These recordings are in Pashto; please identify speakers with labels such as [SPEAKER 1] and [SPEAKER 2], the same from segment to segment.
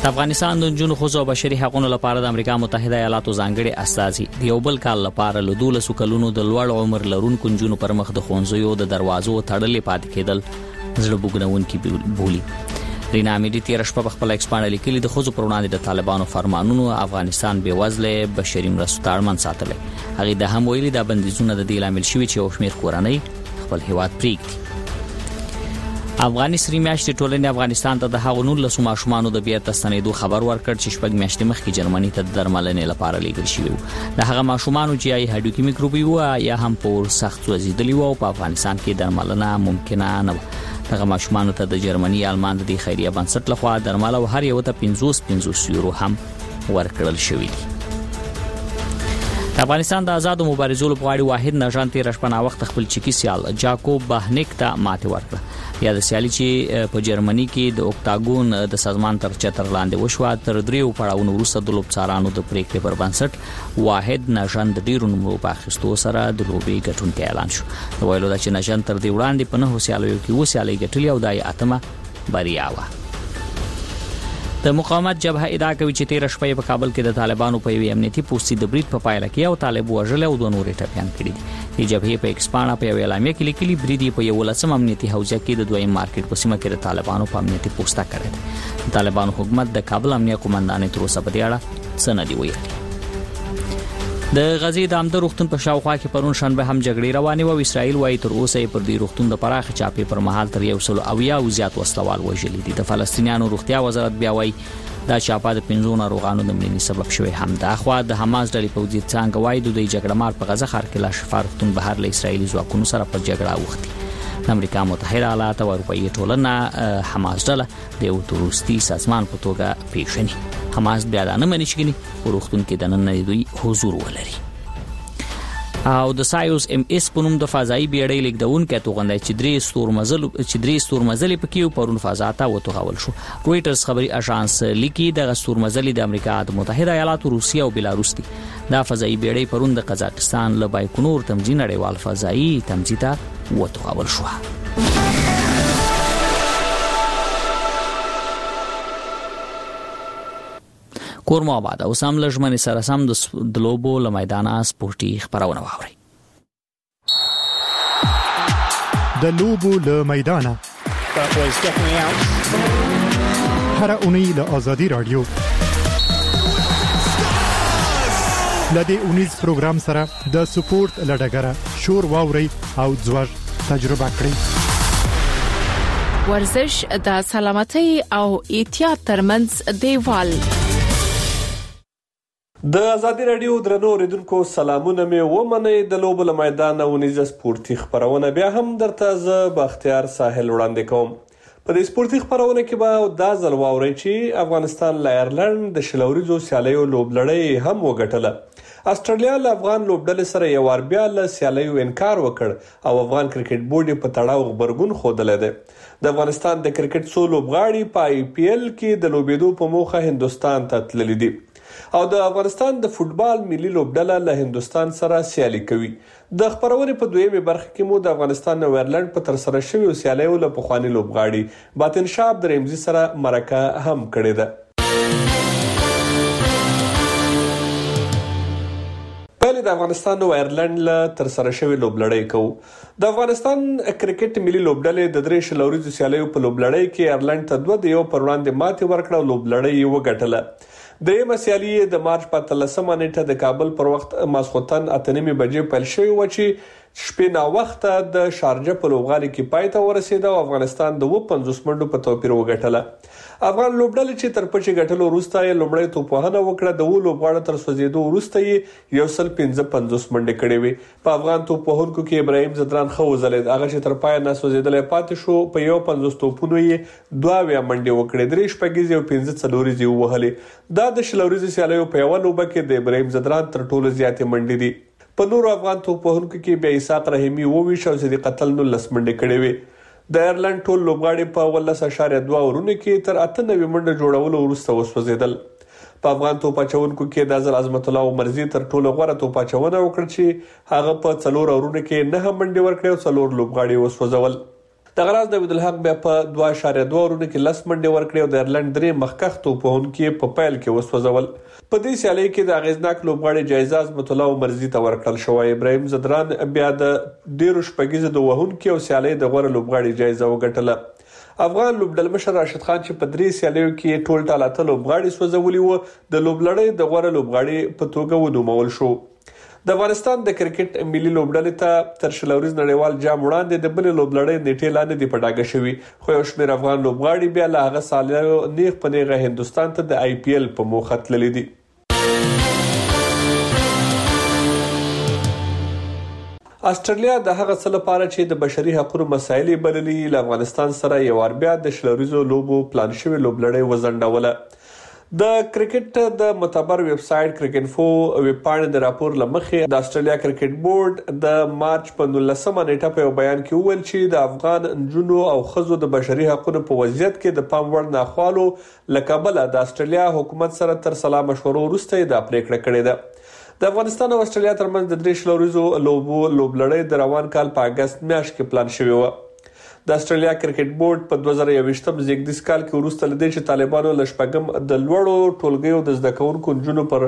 [SPEAKER 1] د افغانستان د نجونو ښځو او بشري حقوقو لپاره د امریکا متحده ایالاتو ځانګړي استازي د یو بل کال لپاره له 12 کلونو د لوړ عمر لرونکو نجونو پر مخ د ښوونځیو د دروازو تړلې پاتې کېدل زړه بوږنونکي بولي. رینا امیدي تیر شپه په خپل ایکسپانډ لیکلي د ښځو پر وړاندې د طالبانو فرمانونو افغانستان بېوزله بشري مرستو ته اړمن ساتلی. هغې د هم ویلي دا بندیزونه د دې لامل شوي چې یو شمېر کورنۍ خپل هیواد پرېږدي. افغاني سري میاشتې ټولنې افغانستان ته د هغو 19 ماشومانو د بیرته ستنېدو خبر ورکړ چې شپږ میاشتې مخکې جرمني ته د درملنې لپاره لیږل شوي وو. د هغه ماشومانو چې یا هډوکي میکروبي وو یا هم په سخت سوځېدلي وو او په افغانستان کې درملنه ممکنه نه وه. دغه ماشومانو ته د جرمني آلمان د خیریه بنسټ لخوا درمل او هر یو ته 50 یورو هم ورکړل شوي دي. د افغانستان د آزادو مبارزو لپاره واحد نژان تیر شپه وخت خپل چکی سیال جاکوب باهنیک ته ماته ورکړه. یا د سیالي چې په جرمني کې د اوکتاګون د سازمان تر چتر لاندې وشوه تر 3 پړاوونو وروسته د لوبڅارانو د پریکړې پر بنسټ واحد نژان د ډیرو نمرو په اخیستو سره د لوبې ګټونکی اعلان شو. د ویلو دا چې نژان تر دې وړاندې په 9 سیالیو کې وسیالي ګټلې او د 8مه بریا وه. د مقاومت جبهه ادعا کوي چې تیر شپه په کابل کې د طالبانو په یوې امنیتي پوستې د برید په پایله کې او طالب وژل او 2 نورې ټپیان کړي دي. د جبهې په ایکسپانډ په یوې اعلامیه کې لیکلي برید په 11 امنیتي حوزه کې د دویم مارکیټ په سیمه کې د طالبانو په امنیتي پوسټه کړی دی. طالبانو حکومت د کابل امنیه قومندان تر اوسه په دې اړه څه نه دی ویلي. د غزې د عمده روغتون په شاوخوا کې پرون شنبه هم جګړې روانې وو. اسرائیل وايي تر اوسه پر دې روغتون د پراخ چاپې پر مهال تر 100 او زیات وسلوال وژلي دي. د فلسطینیانو روغتیا وزارت بیا وايي دا چاپه د 15 ناروغانو د مړینې سبب شوی هم ده. خو د حماس ډلې پوځي څنګه وایي د جګړه مار په غزه ښار کې لا شفا روغتون بهر له اسرایلی ځواکونو سره په جګړه اوښتي. د امریکا متحده ایالات او اروپایي ټولنه حماس ډله د یو تروریستي سازمان په توګه پیژني. حماس بیا دا نه مني چې روغتون کې د نن دوی حضور ولري. او د سایوس ام اس په نوم د فضایي بیړۍ لیکدونکو توغندای چې درې ستورمزلې پکې پرون فضا ته وتوغول شو. رويټرز خبري اژانس لیکي د ستورمزلې د امریکا د متحده ایالاتو روسیه او بلاروس دي. دا فضایي بیړۍ پرون د قزاقستان له بایکونور تمځي نړیوال فضایي تمځي ته وتوغول شو. کور مو آباد او سم لژمنې سره سم د لوبو له میدانه سپورتي خبرونه واوري.
[SPEAKER 2] د لوبو له میدانه هر اونۍ له آزادي رادیو لدې اونیز پروګرام سره د سپورت لډګره شور واوري او ځوړ تجربه کړئ.
[SPEAKER 3] ورزش د سلامتۍ او احتیاط ترمنځ دیوال.
[SPEAKER 4] د آزادي رادیو درنو اوریدونکو سلامونه مې ومنئ. د لوبو له میدانه ونیزه سپورتي خبرونه بیا هم درته زه بختیار ساحل وړاندې کوم. په دې سپورتي خبرونه کې به دا ځل واورئ چې افغانستان له آیرلند د شلوریزو سیالیو لوبلړۍ هم وګټله. استرالیا له افغان لوبډلې سره یو وار بیا له سیالیو انکار وکړ او افغان کرکټ بورډ په تړاو غبرګون ښودلی دی. د افغانستان د کرکټ څو لوبغاړي په IPL کې د لوبېدو په موخه هندوستان ته تللي دي او د افغانستان د فوتبال ملي لوبډله له هندوستان سره سیالي کوي. د خبرونې په دویمه برخه کې مو د افغانستان او آیرلند په تر سره شویو سیالیو له پخواني لوبغاړي باطن شاه عبدالرحمن سره مرکه هم کړې ده. د افغانستان او آیرلند له تر سره شوی لوبلړۍ کوو. د افغانستان کرکټ ملي لوبډلې د 3 شلوریزو سیالیو په لوبلړۍ کې آیرلند ته 2-1 پر وړاندې ماتې ورکړه او لوبلړۍ یې وګټله. درېیمه سیالي د مارچ په 13مه نیټه د کابل پر وخت ماسخوتن 8:30 بجې پیل شوې و چې شپې نا وخته د شارجه په لوبغالي کې پای ته ورسېده او افغانستان د 50 منډو په توپیر وګټله. افغان لوبډلې چې تر پچې ګټلو وروسته یې لومړی توپوهنه وکړه. د لوبغاړو تر سوځېدو وروسته یې 155 منډې کړې وې. په افغان توپوهونکو کې ابراهیم زدران ښه وځلېد. هغه چې تر پایه نه سوځېدلی پاتې شو. په 51 توپونو یې 2 منډې وکړې، 3 شپږیزې او 5 څلوریزې ووهلې. دا د شلوریزو سیالیو په یوه لوبه کې د ابراهیم زدران تر ټولو زیاتې منډې دي. په نورو افغان توپوهونکو کې بیا اسحاق رحیمي 22 او صدیق اتل 19 منډې کړې وې. د آیرلند ټول لوبغاړي په 18.2 اورونو کې تر 98 منډه جوړولو وروسته وسوځېدل. په افغان توپ اچونکو کې د ازل عظمت الله عمرزي تر ټولو غوره توپ اچونه وکړه چې هغه په 4 اورونو کې 9 منډې ورکړې او 4 لوبغاړي وسوځول. د غراز د عبدالحق بیا په 2.2 اورونو کې 10 منډې ورکړې او د ایرلند 3 مخکښ توپوهونکي په پیل کې وسوځول. په دې سیالۍ کې د اغیزناک لوبغاړي جایزه عظمت الله عمرزي ته ورکړل شوې. ابراهیم زدران بیا د ډیرو شپږیزو د وهونکي او سیالۍ د غوره لوبغاړي جایزه وګټله. افغان لوبډلمشر راشد خان چې په 3 سیالیو کې ټول ټالاته لوبغاړي سوځولي وو د لوبلړۍ د غوره لوبغاړي په توګه ونومول شو. د افغانستان د کرکټ ملي لوبډلې ته تر شلوريز نړیوال جام وړاندې د بل لوبلړۍ نیټې لاندې دی په ډاګه شوی، خو یو شمېر افغان لوبغاړي بیا له هغه سالیو نیغ په نیغه هندستان ته د IPL په موخه تللي دي. استرالیا د هغه څه لپاره چې د بشري حقوقو مسایل بللي له افغانستان سره یو ور بیا د شلوريزو لوبو پلان شوی لوبلړۍ وزندوله. د کرکټ د معتبر ویب سټ کرکټینفو ویب پاڼې د راپور لمخې د استرالیا کرکټ بورډ د مارچ په 19مه نیټه په یو بیان کې وویل چې د افغان نجونو او ښځو د بشري حقوقو په وضعیت کې د پام وړ ناخوالو لکبله د استرالیا حکومت سره تر سلا مشورو وروسته د پریکړه کړې ده. د افغانستان او استرالیا ترمنځ د 3 شلوريزو لوبلړۍ د روان کال په اگست میاشت کې پلان شوی و. د استرالیا کرکټ بورډ په 2021م زیږدیز کال کې وروسته لدې چې طالبانو له شپږم د لوړو ټولګیو د زده کوونکو نجونو پر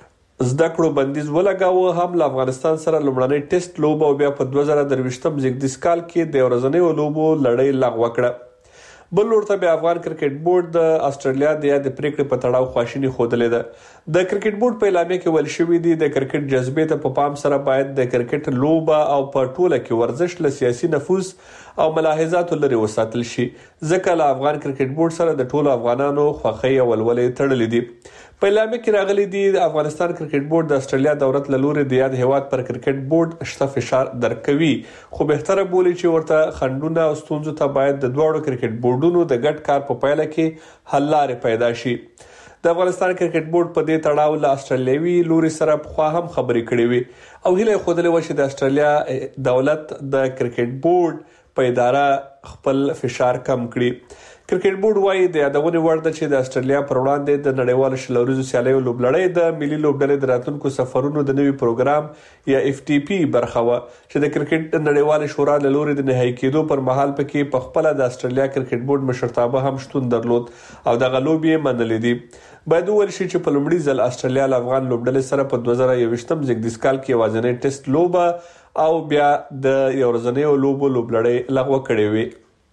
[SPEAKER 4] زده کړو بندیز ولګاوه، هم له افغانستان سره لومړنۍ ټیسټ لوبه او بیا په 2023م زیږدیز کال کې د ورځنیو لوبو لړۍ لغوه کړه. بل ورته بیا افغان کرکټ بورډ د استرالیا د یاد پریکړې په تړاو خواشینی خوده ده. د کرکټ بورډ په اعلامیه کې ویل شوی دی د کرکټ جذبې ته په پام سره باید د کرکټ لوبه او په ټوله کې ورزش له سیاسي نفوذ او ملاحظاتو لري وساتل شي، ځکه له افغان کرکټ بورډ سره د ټولو افغانانو خوښۍ او ولولې تړلې دي. په اعلامیه کې راغلي دي د افغانستان کرکټ بورډ د استرالیا دولت له لوري د یاد هیواد پر کرکټ بورډ شته فشار درکوي، خو بهتره بولي چې ورته خنډونه او ستونزو ته باید د دوړو کرکټ بورډونو د ګډ کار په پایله کې حل لارې پیدا شي. د افغانستان کرکټ بورډ په دې تړاو له استرالیوي لوري سره خو هم خبرې کړې وي او هیله خوده و چې د استرالیا دولت د کرکټ بورډ په اداره خپل فشار کم کړي. کرکټ بورډ وايي د یادونې وړ ده چې د استرالیا پر وړاندې د نړیوالو شلوريزو سیالیو لوبلړۍ د ملي لوبډلې د راتلونکو سفرونو د نوي پروګرام یا FTP برخه و چې د کرکټ نړیوال شورا له لوري د نهایی کېدو پر مهال پکې په خپل د استرالیا کرکټ بورډ مشرتابه هم شتون درلود او د غلوبي منلې دي. باید وویل شي چې په لومړي ځل استرالیا له افغان لوبډلې سره په 2021م زیږدیز کال کې یوازینۍ ټیسټ لوبه او بیا د یو ورځنیو لوبلړۍ لغوه کړې وي.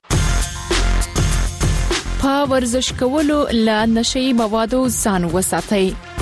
[SPEAKER 3] په ورزش کولو له نشئی موادو ځان وساتئ.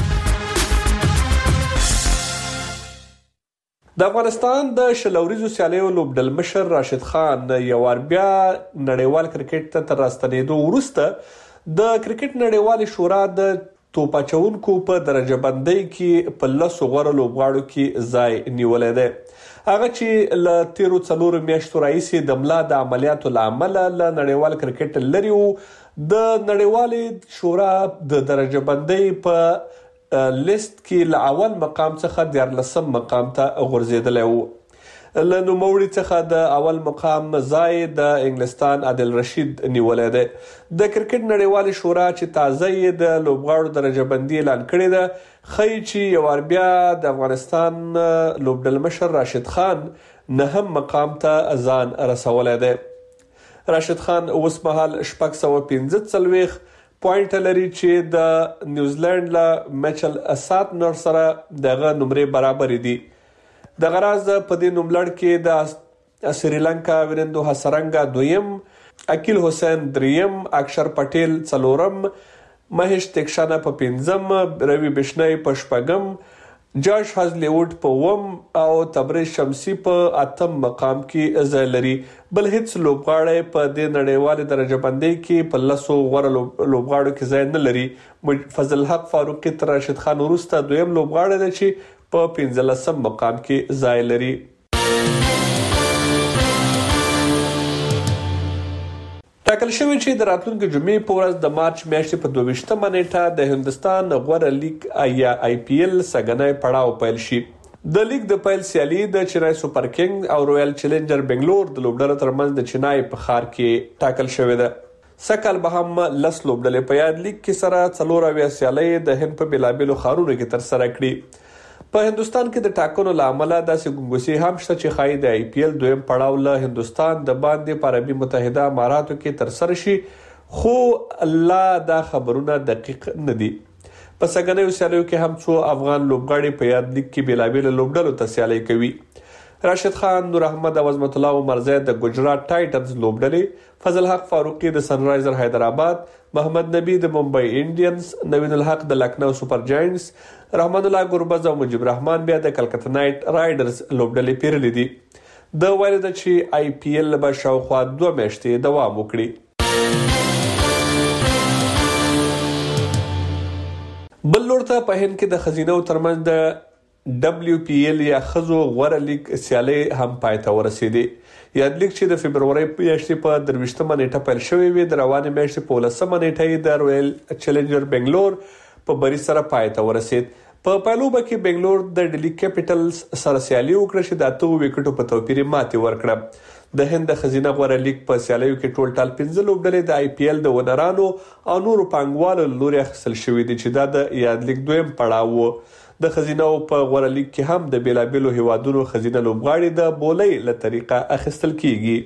[SPEAKER 4] د افغانستان د شلوريزو سیالیو لوبډلمشر راشد خان یو ور بیا نړیوال کرکټ ته تر راستنېدو وروسته د کرکټ نړیوال شورا د توپاچونکو په درجه بندۍ کې په 10 غوړه لوبغاړو کې ځای نیولې ده. هغه چې له 13 میاشتو راهیسې د ملا د عملیاتو لامل له نړیوال کرکټ لري وو، د نړیوال شورا د درجه بندۍ په لیست کې له اول مقام څخه د 14 مقام ته غورځیدلی وو. له نوموړي څخه د اول مقام ځای د انګلستان عادل رشید نیولای دی. د کرکټ نړیوال شورا چې تازه یې د لوبغاړو درجه بندي اعلان کړې ده، ښایي چې یو ور بیا د افغانستان لوبډلمشر راشد خان 9 مقام ته ځان رسولی دی. راشد خان اوس مهال 645 پوینټ لري چې د نیوزیلند له میچل ساتنر سره دغه نمرې برابر دي. د غراز په دې نوملړ کې د سریلانکا وینندو حسرنګا دویم، اکیل حسین دریم، اکشر پټیل څلورم، مهیش تکشانا په پنځم، روی بشنای په شپږم، جاش هازلیوډ په اووم او تبریز شمسی په 8م مقام کې ځای لري. بل هیڅ لوبغاړی په دې نړیوال درجه بندۍ کې په 10 غوره لوبغاړو کې ځای نه لري. فضل الحق فاروقي تر راشد خان وروسته دویم لوبغاړی دی چې په 15م مقام کې ځای لري. ټاکل شوی چې د راتلونکي جمعې په ورځ د مارچ میاشتې په 22مه نیټه د هندستان غوره لیگ یا IPL سګنای پړاو پیل شي. د لیگ د پیل سیالي د چنای سپر کینګ او رویال چیلنجر بنگلور د لوبډلو ترمنځ د چنای په ښار کې ټاکل شوی ده. سکهال به هم 10 لوبډلې په یاد لیگ کې سره 4 سیالۍ د هند په بلابلو ښارونو کې تر سره کړي. په هندستان کې د ټاکنو لامل داسې ګنګوسې هم شته چې خای د IPL دویم پړاو له هندستان د باندې په عربي متحده اماراتو کې تر سره شي، خو لا دا خبرونه دقیق نه دي. په سګنیو سیالیو کې هم څو افغان لوبغاړي په یاد لیگ کې بیلابیل لوبډلو ته سیالي کوي. راشد خان، نور احمد او عظمت الله عمرزی د ګجرات ټایټنز لوبډلې، فضل حق فاروقي د سن رایزر حیدرآباد، محمد نبی د ممبئی انډینز، نوین الحق د لکنو سپر جاینټس، رحمان الله ګربز او مجيب رحمان بیا د کلکته نایټ رایډرز لوبډلې پیرلې دي. د ویل د چې IPL به شاوخوا 2 میاشتې دوام وکړي. بل لور ته په هند کې د خزینو ترمنځ د WPL یا خزو غوره لیگ سیالي هم پای ته ورسېدې. یاد لیگ چې د فبروري میاشتې په 23مه نیټه پیل شوې وي، د روانې میاشتې په 19مه نیټه د رویل چیلنجر بنگلور په بری سره پای ته ورسېد. په پایلوبه کې بنگلور د ډیلی کیپټلز سره سیالي وکړه چې د 8 وکټو په توپیر ماتې ورکړه. د هند د خزینه غوره لیگ په سیالیو کې ټول ټال 15 لوبډلې د IPL د ونرانو او نورو پانګوالو لوري اخیستل شوې دي چې دا د یاد لیگ دویم پړاو و. د خزینه په غوره لیگ کې هم د بیلابیلو هیوادونو خزینه لوبغاړي د بولۍ له طریقه اخیستل کیږي.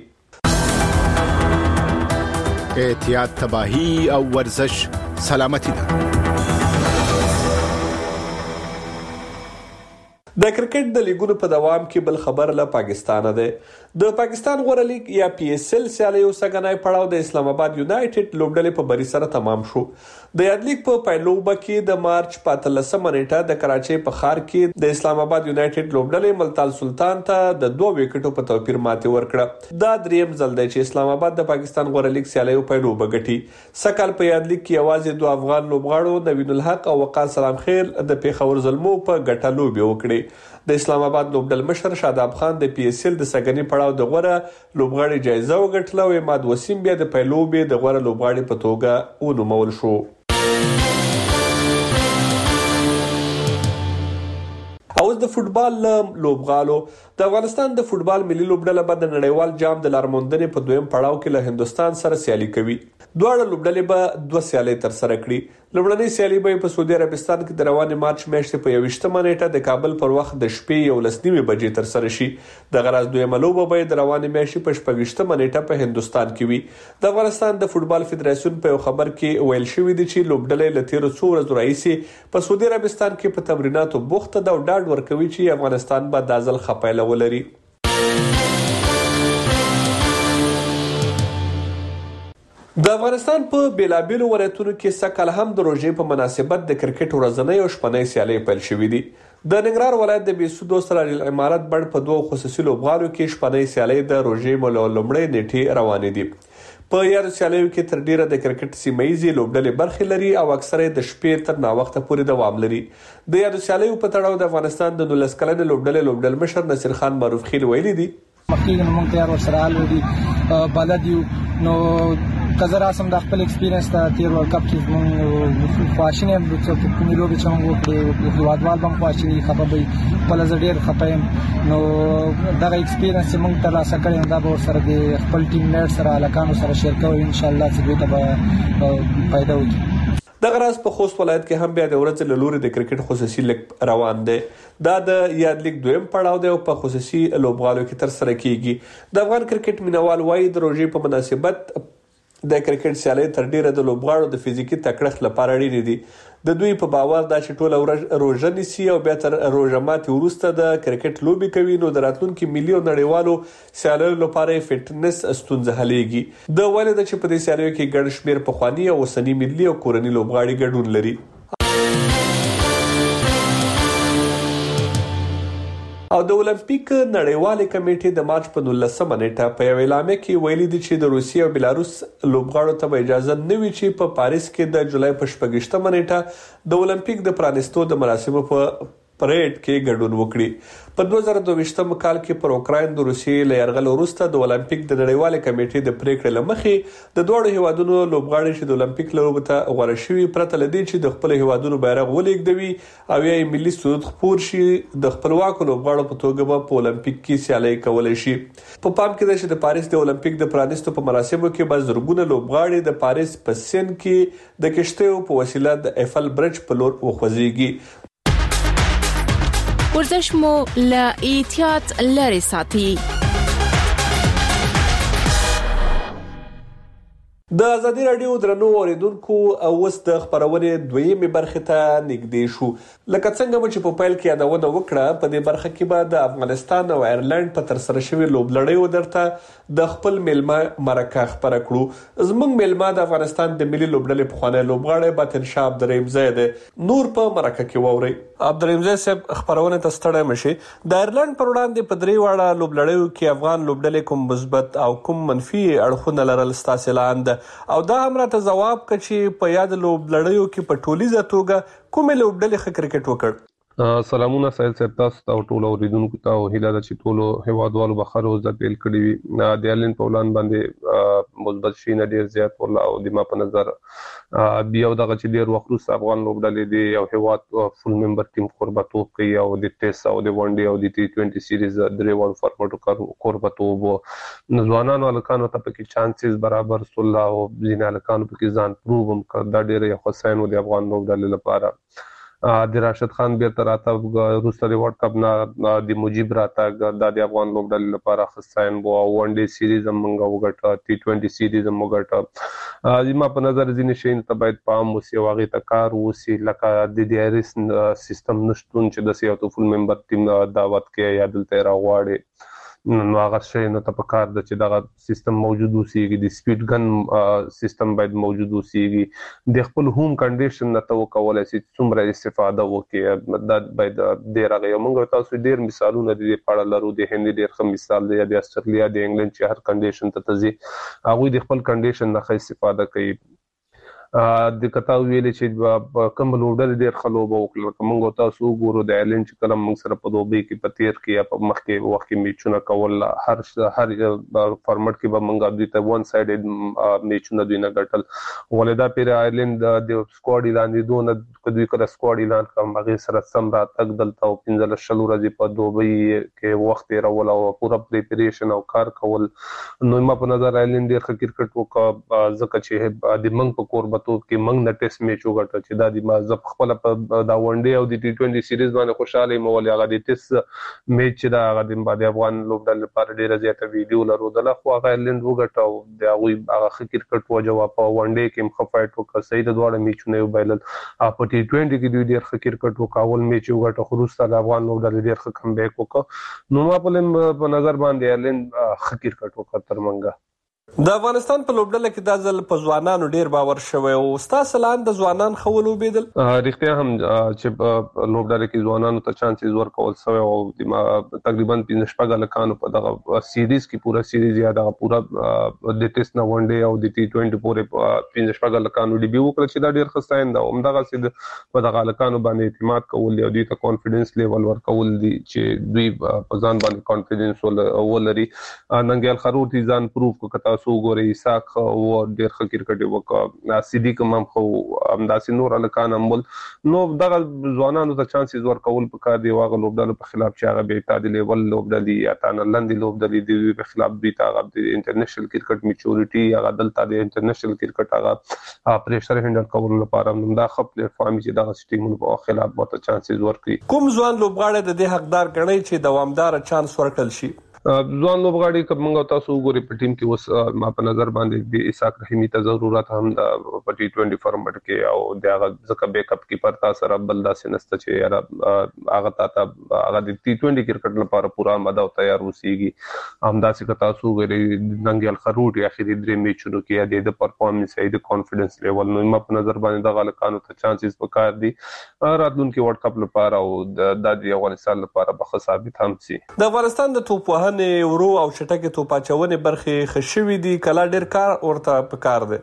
[SPEAKER 5] احتیاط، تباہی او ورزش سلامتی ده.
[SPEAKER 4] د کرکټ د لیګونو په دوام کې بل خبر له پاکستان ده. د پاکستان غوره لیگ یا PSL سیالیو سګنای پړاو د اسلام آباد یونایټډ لوبډلې په بری سره تمام شو. د یاد لیگ په پایلوبه کې د مارچ 15مه نیټه د کراچۍ په ښار کې د اسلام آباد یونایټډ لوبډلې ملتان سلطان ته د 2 وکټو په توپیر ماتې ورکړه. دا دریم ځل دی چې اسلام آباد د پاکستان غوره لیگ سیالیو پایلوبه ګټي. سکهال په یاد لیگ کې یوازې 2 افغان لوبغاړو نوین الحق او وقار سلام خیر د پیښور زلمو په ګټه لوبي وکړي. د اسلام آباد لوبډل مشر شاداب خان د PSL د سګنی پړاو د غوره لوبغاړي جایزه وګټله او اماد وسیم بیا د پایلوبې د غوره لوبغاړي په توګه ونومول شو. اوس د فوتبال لوبغالو د افغانستان د فوتبال ملي لوبډله به د نړیوال جام د لارموندنې په دویم پړاو کې له هندستان سره سیالي کوي. دواړه لوبډلې به 2 سیالۍ تر سره کړي. لومړنۍ سیالي به په سعودي عربستان کې د روانې مارچ میاشتې په 21مه نیټه د کابل پر وخت د شپې 11:30 بجې تر سره شي. د غراز دویمه لوبه به د روانې میاشتې په 26مه نیټه په هندستان کې وي. د افغانستان د فوتبال فدراسیون په خبر کې ویل شوی دی چې لوبډلې له تیر څو ورځې راهیسې په سعودي عربستان کې په تمریناتو بوخته ده او ډاډ ورکوي چې افغانستان به د ځل خپایله ولري. د افغانستان په بیلابیلو ولایتونو کې سکهال هم د روژې په مناسبت د کرکټ ورځنۍ او شپنۍ سیالۍ پیل شوې دي. د ننګرهار ولایت د بیسودو سراج العمارت بڼ په 2 خصوصي لوبغالو کې شپنۍ سیالۍ د روژې لومړۍ نیټې روانې دي. په یادو سیالیو کې تر ډیره د کرکټ سیمایي لوبډلې برخې لري او اکثره د شپې تر ناوخته پورې دوام لري. د یادو سیالیو په تړاو د افغانستان د 19 کلنې لوبډل مشر نصیر خان معروف خیل ویلي دي
[SPEAKER 6] مخکې موږ تیار ورسره حال ودی بلد یو نو کزر اسم د خپل ایکسپیرینس ته تیر ورلد کپ کې موږ خواشینه چې په کومې لوبې چې موږ وکړې هیوادوال به خواشیني خپه بل زه ډېر خپایم نو دغه ایکسپیرینس چې موږ ترلاسه کړی دا به ورسره د خپل ټیم میټ سره هلکانو سره شیر کوو ان شاء الله چې دوی ته به فایده وکړي.
[SPEAKER 4] دغه راز په خوست ولایت کې هم بیا د ورځې له لوري د کرکټ خصوصي لیګ روان دی. دا د یاد لیګ دویم پړاو دی او په خصوصي لوبغالو کې تر سره کیږي. د افغان کرکټ مینوال وایي د روژې په مناسبت د کرکټ سیالۍ تر ډیره د لوبغاړو د فزیکي تکړښت لپاره اړینې دي. د دوی په باور دا چې ټوله ورځ روژه نیسي او بیا تر روژه ماتې وروسته د کرکټ لوبې کوي نو د راتلونکي ملي او نړیوالو سیالیو لپاره فټنس ستونزه حلېږي. د ویل ده چې په دې سیالیو کې ګڼ شمېر پخواني او اوسني ملي او کورني لوبغاړي ګډون لري. او د اولمپیک نړیوالې کمیټې د مارچ په 19مه نیټه په یو اعلامیه کې ویلي دي چې د روسیې او بلاروس لوبغاړو ته اجازه نه وي چې په پاریس کې د جولای په 28مه نیټه د اولمپیک د پرانیستو د مراسمو په پریډ کې ګډون وکړي. په 2022 کال کې پر اوکراین د روسیې له یرغل وروسته د اولمپیک د نړیوالې کمیټې د پریکړې له مخې د دوه هیوادونو لوبغاړي چې د اولمپیک لوبو ته غوړه شوي پرته لدی چې د خپل هیوادونو بیرغ ولېږدوي او یا ملي سرود خپور شي د خپلواکو لوبغاړو په توګه په اولمپیک کې سیالي کولای شي. په پام کې ده چې د پاریس د اولمپیک د پرانیستو په مراسمو کې به زرګونه لوبغاړي د پاریس په سین کې د کشتیو په وسیله د ایفل برج په لور وخوځيږي.
[SPEAKER 3] ورزش مو له احتیاط لري ساتي.
[SPEAKER 4] د ازادي رادیو درنو اوریدونکو اوس د خبرونې دویمه برخه ته نږدې شو. لکه څنګه چې په پیل کې یادونه وکړه، په دې برخه کې به د افغانستان او ایرلند په تر سره شوی لوبلړیو درته د خپل میلمه مرکه خبره کړو. زموږ میلمه د افغانستان د ملي لوبډلې پخوانی لوبغاړی باطن شاه عبدالرحیم دی. نور په مرکه کې واوري. عبدالرحیم صاحب، خبرونه ته ستړی مشي. د ایرلند پر وړاندې په درې واړه لوبلړیو کې افغان لوبډلې کوم مثبت او کوم منفي اړخونه لرل ستاسو لاندې، او دا هم راته ځواب کړي چې په یاد لوبلړیو کې په ټولیزه توګه کومې لوبډلې ښه کرکټ وکړ.
[SPEAKER 7] سلامونه سایل صاحب، تاسو ته او ټول اوریدونکو ته هیله ده چې ټول هیوادوالو به ښه روز پیل کړي وي. د ایرلند په وړاندې باندې مثبت شي نه ډیر زیات ولا، او د ما په نظر بیا دغه چې ډیر وخت وروسته افغان لوبډلې دی یو هیواد فول ممبر ټیم قربتوب کوي، او د ټیسټ او د ون ډے او د T20 سیریز درې وړ فارمټو قربتوب. ځوانانو هلکانو ته پکې چانسز برابر سول، او ځینې هلکانو پکې ځان پروو هم کړ. دا ډیره یو ښه ساین و د افغان لوبډلې لپاره. د راشد خان بیرته راتګ وروسته د ورلډ کپ نه د مجیب راتګ دا د افغان لوبډلې لپاره ښه ساین و، او ون ډے سیریز هم موږ وګټه، T20 سیریز هم وګټه. زما په نظر ځینې شیانو ته باید پام وشي او هغې ته کار وشي، لکه د DRS سیستم نشتون چې داسې یو فول ممبر ټیم دعوت کوي یا دلته یې راغواړي، نو هغه شیانو ته پکار ده چې دغه سیستم موجود اوسیږي. د سپیډ ګن سیستم باید موجود اوسیږي. د خپل هوم کنډیشن نه ته وکولای شي څومره استفاده وکړي، دا باید ډیر هغه موږ تاسو ډیر مثالونه د دې په اړه لرو. د هند ډیر ښه مثال دی، د استرالیا، د انګلند چې هر کنډیشن ته ځي هغوی د خپل کنډیشن نه ښه استفاده کوي. د کتا ویلې چې کوم لوبډلې ډېر ښه لوبه وکړه، لکه موږ تاسو وګورو د ایرلند چې کله موږ سره په دوبۍ کې په تیر کې یا په مخکې وخت کې میچونه کول، هر فارمټ کې به موږ دوی ته ون سایډ میچونه دوی نه ګټل. ولې دا پیر ایرلند د سکواډ اعلانېدو نه دوی کله سکواډ اعلان کړ، هغې سره سم راتګ دلته او 15 ورځې په دوبۍ کې وخت تېرول او پوره پریپریشن او کار کول. نو ما په نظر ایرلند ډېر ښه کرکټ وکړه، ځکه چې د موږ په کوربه توب کې موږ نه ټیسټ میچ وګټه چې دا د ما زه خپله په دا ون ډے او د T20 سیریز باندې خوشحاله یم. ولې هغه د ټیسټ میچ چې دا هغه د افغان لوبډلې لپاره ډېره زیاته ویډیو لرودله، خو هغه ایرلند وګټه او د هغوی هغه ښه کرکټ وجه په ون ډے کې هم ښه فایټ وکړه. صحیح د دواړه میچونه یې وبایلل. په T20 کې دوی ډېر ښه کرکټ وکړه، اول میچ یې وګټه، خو وروسته د افغان لوبډلې ډېر ښه کم بیک وکړه. نو ما په نظر باندې ایرلند ښه کرکټ وکړه تر منګه.
[SPEAKER 4] د افغانستان په لوبډله کې دا ځل په ځوانانو ډیر باور شوی او ستاسو لاندې ځوانان ښه ولوبېدل.
[SPEAKER 7] رښتیا هم چې په لوبډله کې ځوانانو ته چانسز ورکول شوی او تقریبا 15 هلکانو په دغه سیریز کې پوره سیریز یا دغه پوره د ټیسټ نه ون ډے او د T20 پورې 15 هلکانو ډیبیو وکړه چې دا ډیر ښه ساین ده. همدغسې په دغه هلکانو باندې اعتماد کول او دوی ته کانفیډنس لیول ورکول دي چې دوی په ځان باندې کانفیډنس ولري. ننګیال خروټي ځان پروف کړه، تاسو وګورئ، اسحاق او ډېر ښه کرکټ یې وکړه، صدیق هم ښه، همداسې نور هلکان هم ول. نو دغه ځوانانو ته چانسز ورکول پکار دی. هغه لوبډلو په خلاف چې هغه بې اعتمادي لیول لوبډلې یا تانلندې لوبډلې د دوی په خلاف دوی ته هغه د انټرنیشنل کرکټ میچورټي هغه دلته د انټرنیشنل کرکټ هغه پریشر هینډل کولو لپاره دا ښه پلیټفارم چې دغه ټیمونو په خلاف ورته چانسز ورکړي.
[SPEAKER 4] کوم ځوان لوبغاړی د دې حقدار ګڼئ چې دوامدار چانس ورکړل شي؟
[SPEAKER 7] ځوان لوبغاړي که موږ تاسو وګورئ په ټیم کې اوس ما په نظر باندې د اسحاق رحیمي ته ضرورت هم ده په T20 فارمټ کې، او د هغه ځکه بیک اپ کیپر تا سره بل داسې نشته چې یاره هغه تا هغه د T20 کرکټ لپاره پوره آماده او تیار اوسېږي. همداسې که تاسو وګورئ ننګیال خروټي اخري 3 میچونو کې یا د پرفارمنس یا د کانفیډنس لیول، نو ما په نظر باندې دغه هلکانو ته چانسز پکار دي راتلونکي ورلډ کپ لپاره او د افغانستان لپاره به ښه ثابت هم شي.
[SPEAKER 4] د افغانستان د توپ ورو او چټکې توپ اچونې برخې ښه شوي دي، کله ډېر کار ورته پکار دی.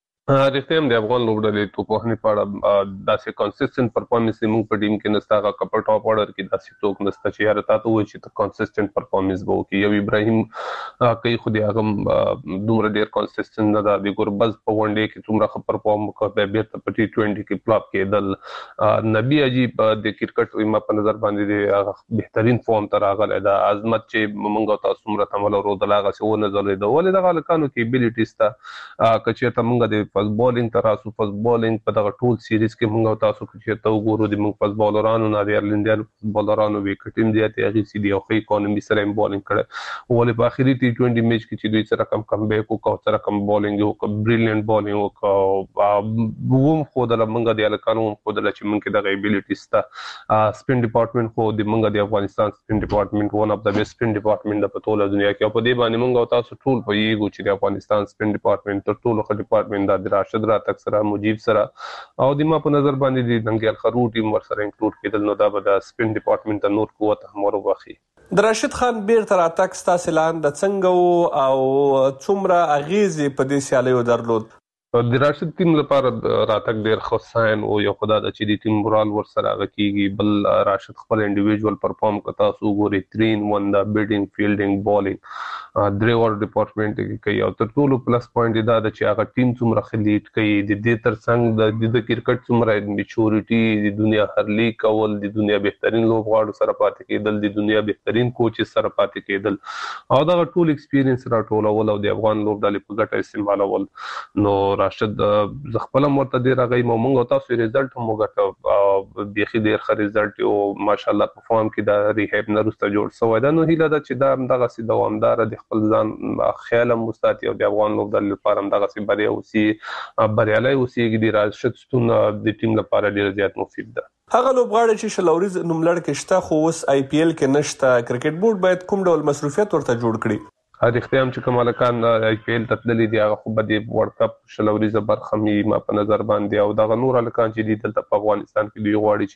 [SPEAKER 7] رښتیا هم د افغان لوبډلې توپوهنې په اړه داسې کنسسټنټ پرفارمنس موږ په ټیم کې نشته. هغه که په ټاپ order کې داسې څوک نشته چې یاره تا ته ووایي چې ته کنسسټنټ پرفارمنس به وکړي. یو ابراهیم کوي خو د هغه دومره ډېر کنسسټنټ نه ده. د ګوربز په ون ډے کې څومره ښه پرفارم وکړه، بیا بیرته په T20 کې فلاپ کېدل. نبي عجیب د کرکټ ما په نظر باندې د هغه بهترین فارم ته راغلی ده. عظمت چې موږ تاسو څومره تمه لرو دل هغسې ونه ځلېده. ولې دغه هلکانو کې ابیلیټي شته. که چېرته موږ د فاست بالینګ تراسو فاست بالینګ په دغه ټول سیریز کې موږ تاسو کې ته وګورو د موږ فاست بالرانو نه د ایرلندیانو بالرانو وکټ دی ته هغه سي دی او خې اکانومي سره بالینګ کړه ولې په اخري T20 میچ کې چې دوی سره کم بیک او سره کم بالینګ او بریلیانت بالینګ او ووم خو د موږ د الکانو خو د چې موږ د ایبیلیټی ستا سپین ډپارټمنټ خو د موږ د افغانستان سپین ډپارټمنټ ون اف د بیسټ سپین ډپارټمنټ د په ټوله دنیا کې په دې باندې موږ تاسو ټول په یو چې د افغانستان سپین ډپارټمنټ تر ټولو ښه ډپارټمنټ د راشد راتک سره مجيب سره او د ما په نظر باندې د دنګل خرو ټیم ور سره انکلود کېدل نو دا به د سپین ډپارټمنټ ته نور قوت هم ورغوخي.
[SPEAKER 4] د راشد خان بیرته راتک ستاسو لاندې څنګه او څومره اغیزې په دې سیالیو درلود؟
[SPEAKER 7] د راشد ټیم لپاره راتک ډیر ښه ساين او یو خدای د چې د ټیم مورال ور سره غکیږي بل راشد خپل انډیویډوال پرفارم کتا سو ګوري 3-1 د بیټینګ فیلډینګ بالینګ درې ور ډپارټمنټ کې کوي او تر ټولو پلس پوینټ دا د چې هغه ټیم څومره خلیټ کوي د دې ترڅنګ د کرکټ څومره میچورټي د دنیا هر لیګ کول د دنیا بهترین لوبغاړو سره پاتې کېدل د دنیا بهترین کوچ سره پاتې کېدل او دا ټول ایکسپیرینس راټولول او د افغان لوبډلې په ګټه استعمالول نو راشد ز خپل مرته دی راغی موږ تاسو ریزلټ هم وګټو بيخي ډیر ښه ریزلټ او ماشالله په فارم کې دا ریهاب نرسته جوړ شوی دا نو هیله ده چې دا دغه سي دوامدار د خپل ځان خیال مستاتي او د افغان لوبډلې لپاره دغه سي بری او سي بریالي او سي د راشد ستون د ټیم لپاره ډیر زیات مفید ده.
[SPEAKER 4] هغه لوبغاړي چې شلوريز نوملړ کې شته خو اوس IPL کې نشته کرکټ بورډ باید کوم ډول مصروفیت ورته جوړ کړي؟
[SPEAKER 7] اختیام چې کمال خان IPL تتللی دی هغه خو بده ورلد کپ شلوري زبر خمي ما په نظر باندې او دغه نور الکان چې دی دلته په افغانستان کې دی غواړي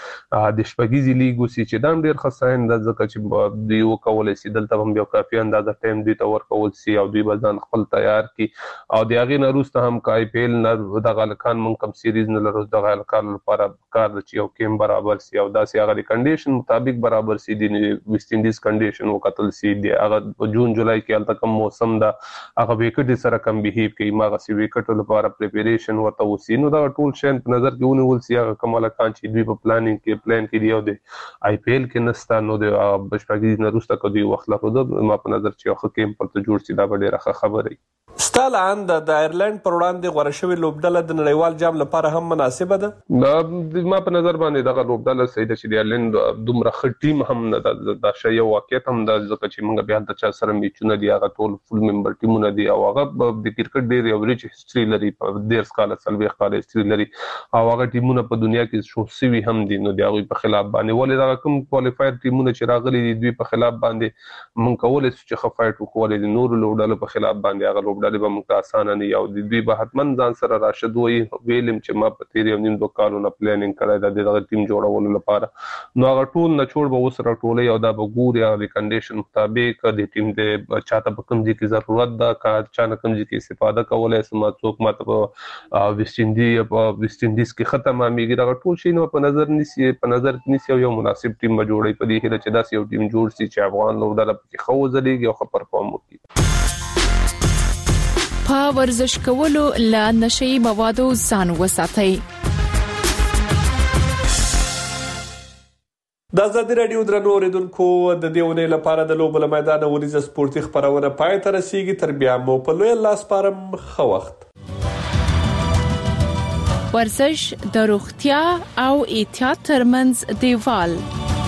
[SPEAKER 7] چې د شپږیزي لیګ وسی چې دام ډیر خساین د ځکه چې دی وکول سي دلته هم یو کافي اندازه ټایم دی تور کول سي او دوی بزن خپل تیار کی او د هغه نروسته هم IPL نه دغه الکان مون کم سیریز نه لروز دغه الکان لپاره کار د چې یو کیم برابر سي او دا سي هغه کنډیشن مطابق برابر سي د ویسټ انډیز کنډیشن وکتل سي د هغه جون جولای کې الته کوم موسم دا هغه وکټ سره کم بیهیو کوي ماغه سی وکټ لپاره پریپریشن ورته وسی نو دا ټول شین په نظر کې ونیول سی هغه کمال خان چې دوی په پلان کې دی او د IPL کې نستا نو د بشپاګي نروسته کوي وخت لرو ما په نظر چې خو کېم پر ته جوړ سي دا ډیره خبره
[SPEAKER 4] ستالاند د ایرلند پر وړاندې غوړه شوی لوبډله د نړیوال جام لپاره هم مناسبه ده.
[SPEAKER 7] ما په نظر باندې دغه لوبډله سید چې د ایرلند دومره ښه ټیم هم نه د شی واقعیت هم د ځکه چې موږ بیا د چا سره میچونه دی هغه ټول فول ممبر ټیمونه دی او هغه د کرکټ ډیر یو ریچ هیستوري لري په ډیر سکاله سلوي خاله هیستوري لري او هغه ټیمونه په دنیا کې شو سوي هم دي نو د هغه په خلاف باندې ولې دا کوم کوالیفایر ټیمونه چې راغلي دي دوی په خلاف باندې مونږ کولای شو چې خفایټ وکولای د نور لوبډلو په خلاف باندې هغه لوبډلې به مونږ آسان نه یو د دوی به حتمن ځان سره راشد ویلم چې ما په تیر یو نیم دوه کالونو پلانینګ کړی د دغه ټیم جوړولو لپاره نو هغه ټول نه چور به وسره ټولې او دا به ګوري او د کنډیشن مطابق د ټیم د چاته په کوم ځای کې ضرورت ده کا چا نه کوم ځای کې استفاده کولای سم څوک ماته په ویسټ انډیز کې ختمه میږي دا ټول شي نو په نظر نسی یو مناسب ټیم جوړي په دې کې چې دا یو ټیم جوړ شي چې افغان لوبډله په خو ځلېږي او خبر پرفارم وکړي.
[SPEAKER 3] په ورزش کولو لا نشي موادو ځان وساتئ.
[SPEAKER 4] د آزادي رادیو درنو اوریدونکو د دیونه لپاره د لوبل میدان ورزش سپورتي خبرونه پای ته رسیدي تر بیا مو په لوی لاس پارم خو وخت
[SPEAKER 3] ورزش د روغتیا او احتیاط ترمنځ دیوال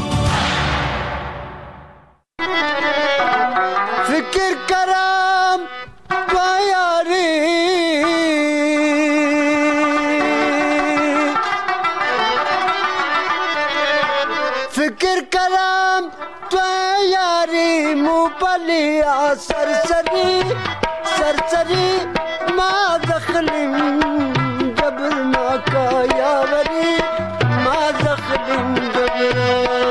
[SPEAKER 8] فکر کرم یاری فکر کرم تو یاری مپلیا سرسری ما دخلم جبر ما کا یاری ما دخلم جبر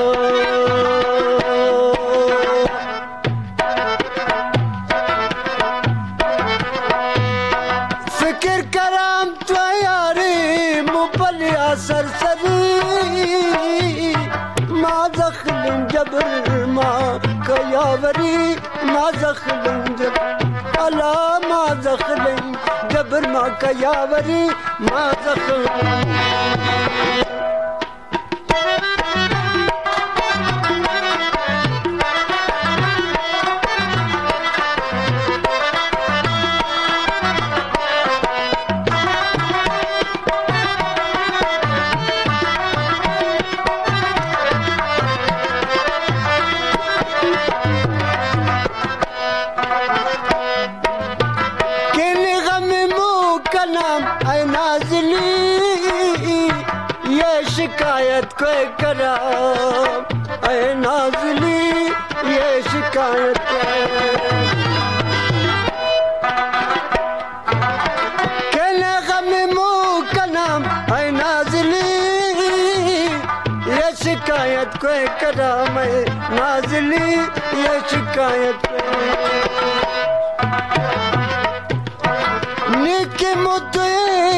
[SPEAKER 8] جبر ما کیاوری ما زخلم جبر الا ما زخلم جبر ما کیاوری ما زخلم शिकायत कोई करा ऐ नाज़ली ये शिकायत कहने गम मुँह का नाम ऐ नाज़ली ये शिकायत कोई करा मैं नाज़ली ये शिकायत निके मुद्दे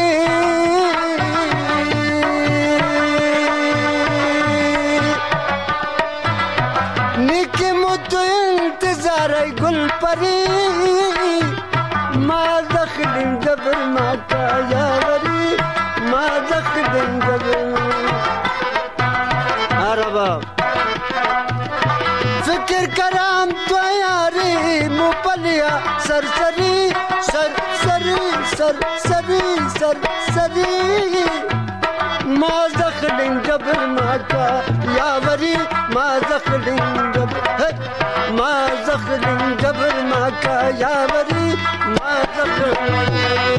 [SPEAKER 8] निके मुद्दे इंतजार गुल परी माँ दखलिन जबर माँ का यावरी माँ दखलिन जबर अरबा फिक्र कराम तो यारी मुपलिया सरसरी सरसरी सरसरी सरसरी माँ दखलिन जबर माँ का यावरी माँ दखलिन जबर माँ दखलिन जबर माँ का यावरी माँ दखलिन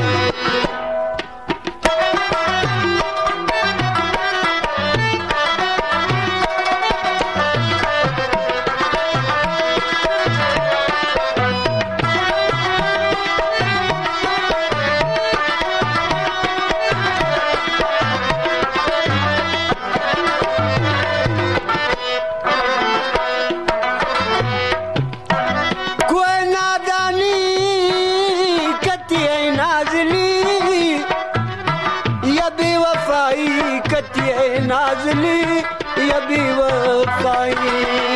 [SPEAKER 8] नाज़ली ये भी वफ़ाई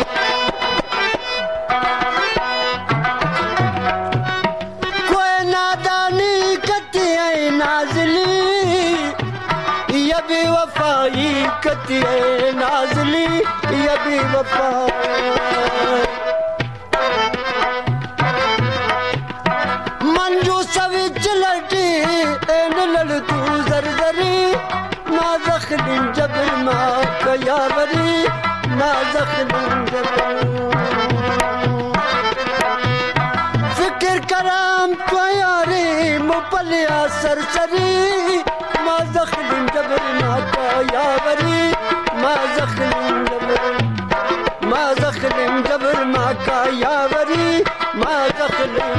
[SPEAKER 8] कोई नादानी कती है नाज़ली ये भी वफ़ाई कती है नाज़ली ये भी वफ़ाई मंजू सविच लटी एन लड़ तू जरजरी माँ दखलिन जबर माँ का यावरी माँ दखलिन जबर फिक्र कराम तो यारी मुपलिया सरसरी माँ दखलिन जबर माँ का यावरी माँ दखलिन जबर माँ दखलिन जबर माँ का यावरी माँ दखलिन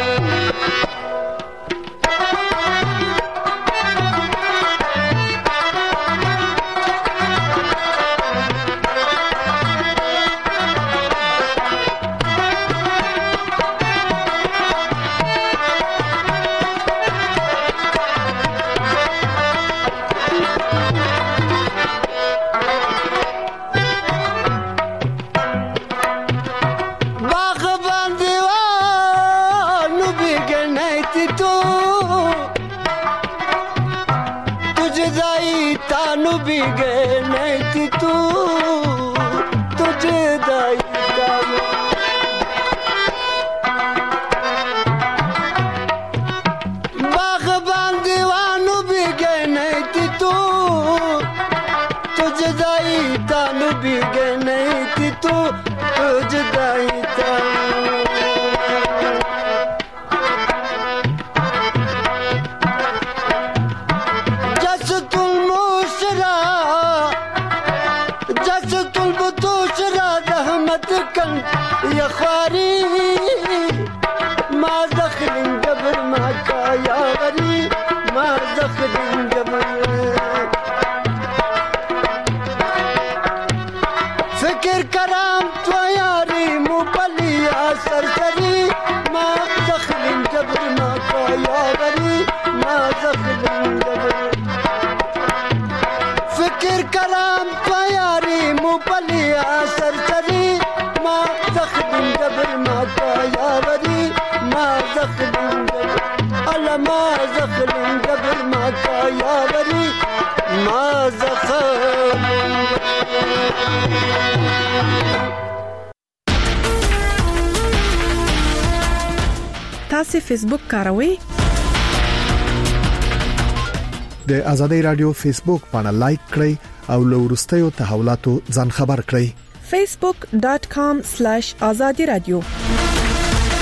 [SPEAKER 8] يا خواري ما دخل جبر ما يا غريب ما دخل جبر فكر كرام تو ياري مو بليا سرسري ما دخل جبر ما يا غريب ما دخل جبر فكر كرام تو ياري مو بليا سرسري ما دخل جبر ما يا غريب ما دخل جبر ألا ما دخل جبر ما يا غريب ما دخل
[SPEAKER 9] تاسو فیسبوک کاروئ؟
[SPEAKER 2] د آزادۍ رادیو فیسبوک باندې لایک کړئ او له ورستیو تحولاتو ځان خبر کړئ.
[SPEAKER 9] facebook.com/azadi radio